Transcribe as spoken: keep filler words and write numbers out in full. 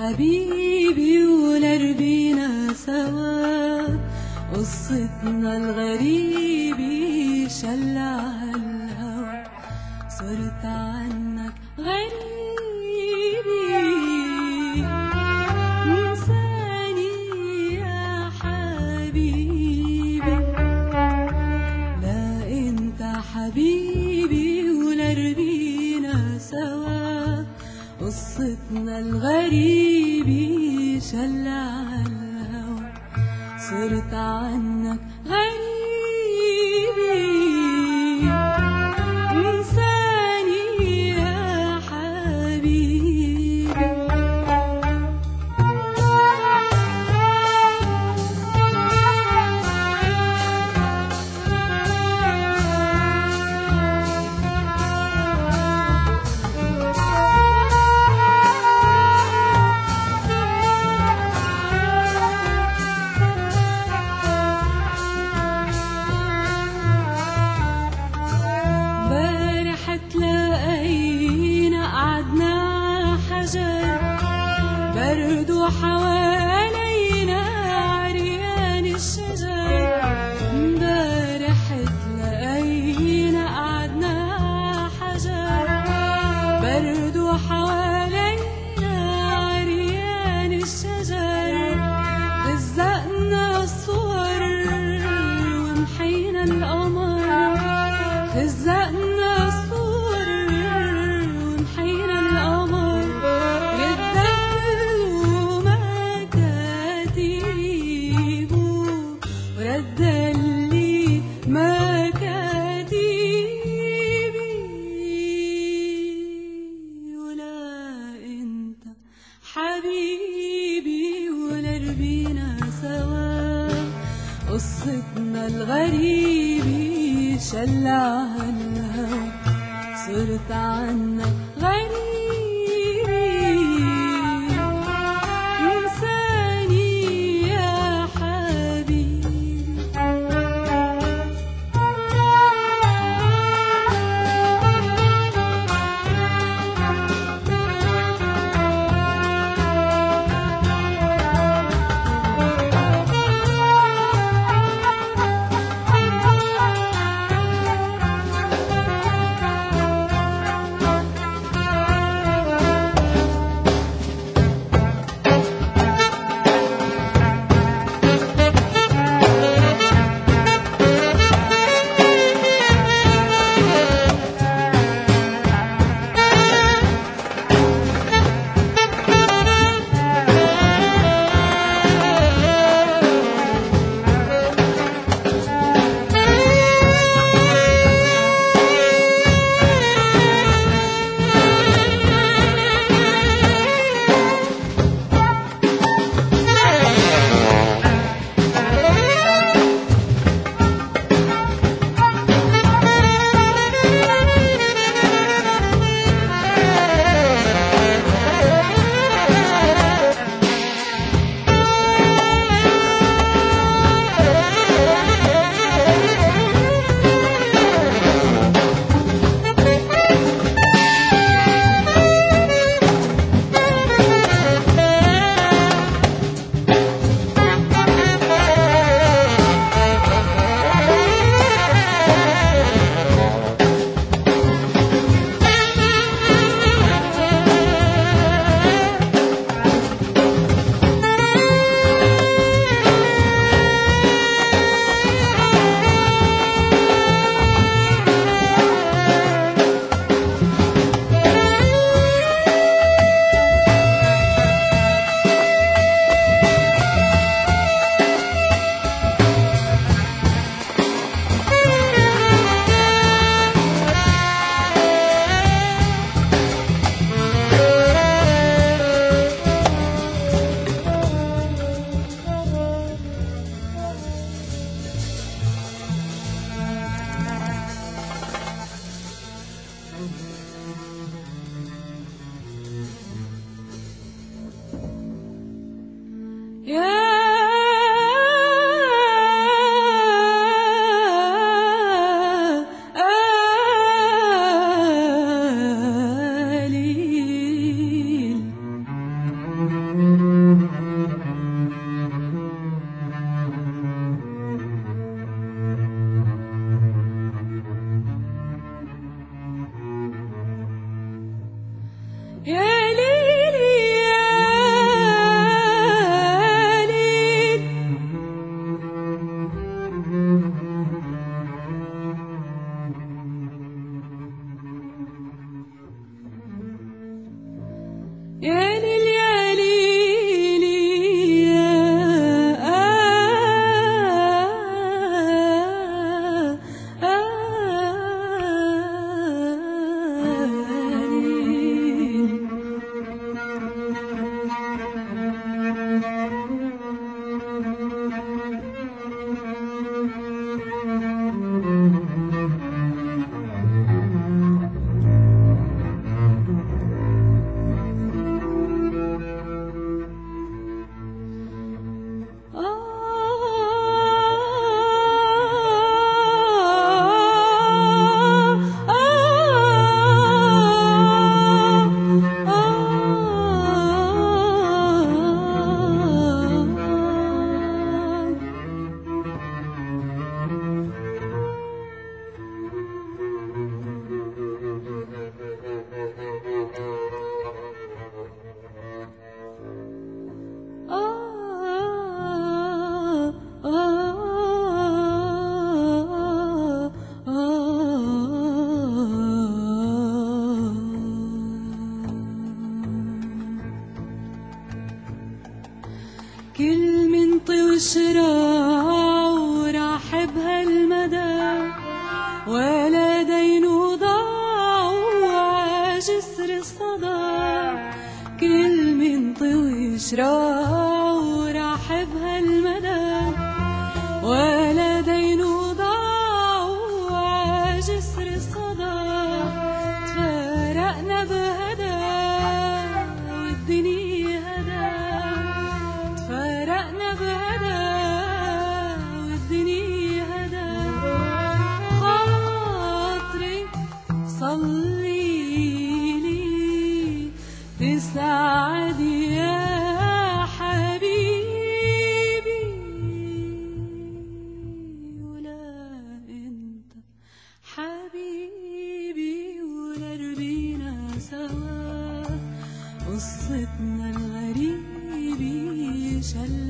حبيبي ولربينا سوا، قصتنا الغريبة شلع هالهوى، صرت عنك غريبي انساني يا حبيبي. لا انت حبيبي ولربينا سوا، قصتنا الغريبة شلع هالهوى، صرت عنك غريبي انساني يا حبيبي. تلاقينا قعدنا حجر برد وحوالينا عريان الشجر. امبارح تلاقينا قعدنا حجر برد وحوالينا عريان الشجر. خزقنا الصور ومحينا القمر، خزقنا الصور ومحينا القمر. ردلوا مكاتيبه ورد اللي مكاتيبي. ولا انت حبيبي ولربينا سوا، قصتنا الغريبة شلع هالهوى، صرت عنك غريبي انساني يا حبيبي. وشراع وراح بهالمدى، ولا دين ضاع وعجسر الصدى، كل من طوي شراع وراح بهالمدى، ولا دين ضاع وعجسر الصدى، تفارقنا بهدى والدنيا هدى، تفارقنا بهدى والدنيا هدى، خاطري صليلي تسعد يا حبيبي، ولا انت حبيبي ولا ربينا سوا، قصتنا الغريبة شل